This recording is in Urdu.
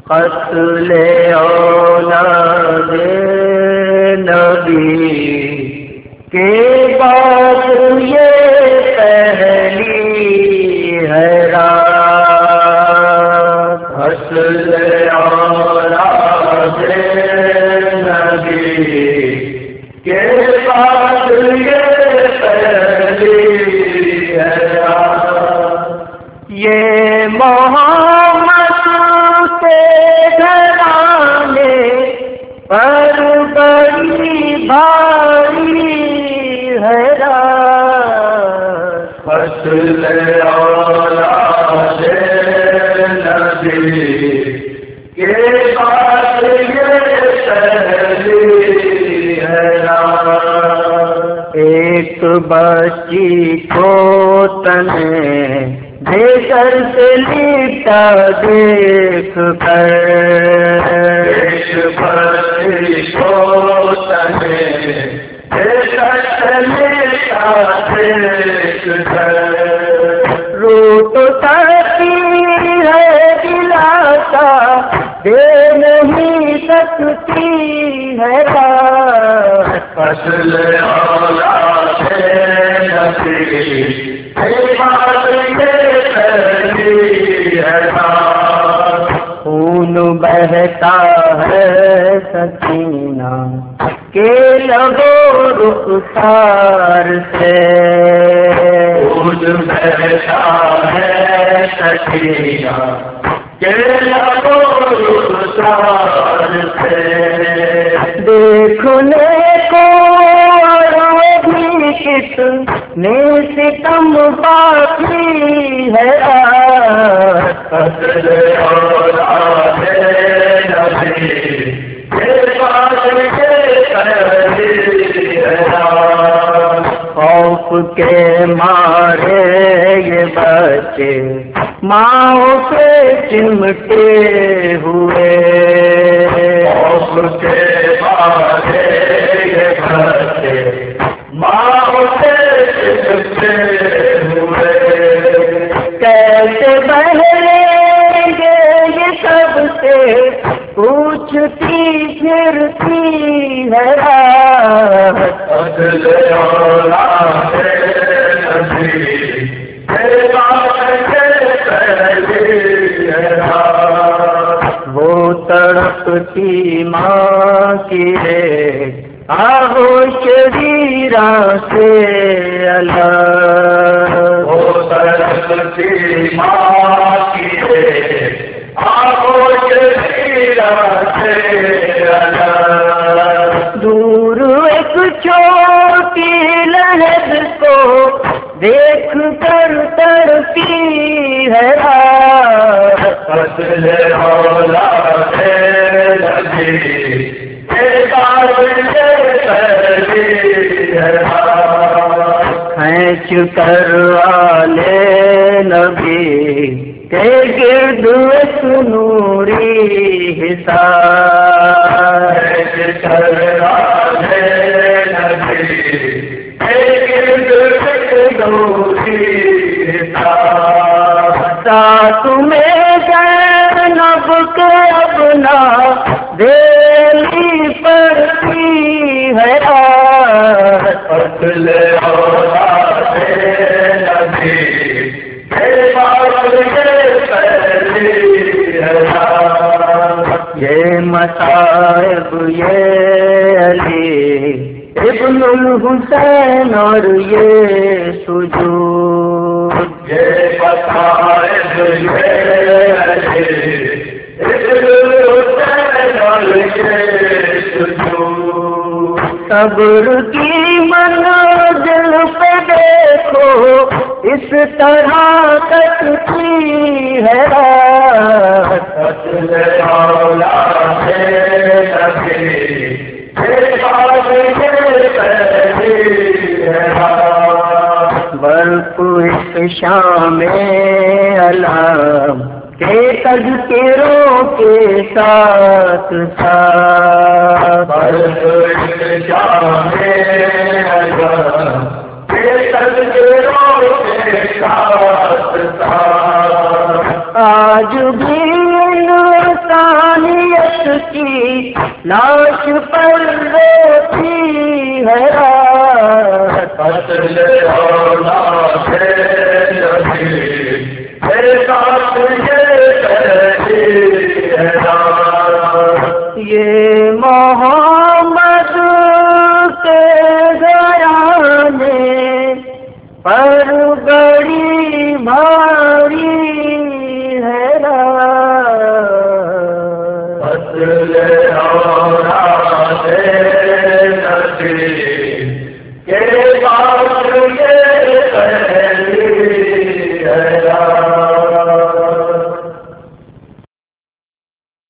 قتل اولاد نبی کے بعد یہ پہلی ہے رات، قتل اولاد نبی کے بعد یہ پہلی ہے رات، یہ محمد کے گھرانے پر بڑی بھاری ہے رات، قتل اولاد نبی کے بعد یہ پہلی ہے رات، ایک بچی کو تنے دے کر سے لیٹا دیکھ کر، ایک بچی کو تنے دے کر سے لیٹا دیکھ کر، رو تو سکتی ہے دلاتا دے نہیں سکتی ہے رات، قتل اولاد نبی خون بہتا ہے سکینہ کے لبو رخسار سے، خون بہتا ہے سکینہ کے لبو رخسار سے، دیکھنے کو کتنے ستم باقی ہے رات، قتل اولاد نبی کے بعد یہ پہلی ہے رات، خوف کے مارے یہ بچے ماں سے چمٹے ہوئے، خوف کے مارے یہ بچے ماں سے چمٹے ہوئے، کیسے بہلیں گے یہ سب سے پوچھتی پھرتی ہے رات، قتل اولاد نبی کے بعد یہ پہلی ہے رات، وہ تڑپتی ماں کی ریت آغوش ویراں سے الگ، وہ تڑپتی ماں کی ریت آغوش ویراں سے الگ، دور ایک چھوٹی لہر کو دیکھ کر تڑپی ہے رات، قتل اولاد نبی کے بعد یہ پہلی ہے رات، کھینچ کر والے نبی کے گرد ایک نوری حصار، کھینچ کر والے نبی کے گرد ایک نوری حصار، ساتھ میں زینب کے ابنا دیلی پڑتی ہے رات، قتل اولاد نبی کے بعد یہ پہلی ہے رات، یہ مصائب یہ علی ابن الحسین اور یہ سجود، یہ مصائب یہ علی ابن الحسین اور یہ سجود، صبر کی منزل پہ دیکھو اس طرح کٹتی ہے رات، قتل اولاد نبی کے بعد یہ پہلی ہے رات، برق اس شام علام کے تذکروں کے ساتھ ساتھ، برق اس شام علام کے تذکروں کے ساتھ ساتھ، آج بھی انسانیت کی لاش پر روتی ہے رات، قتل اولاد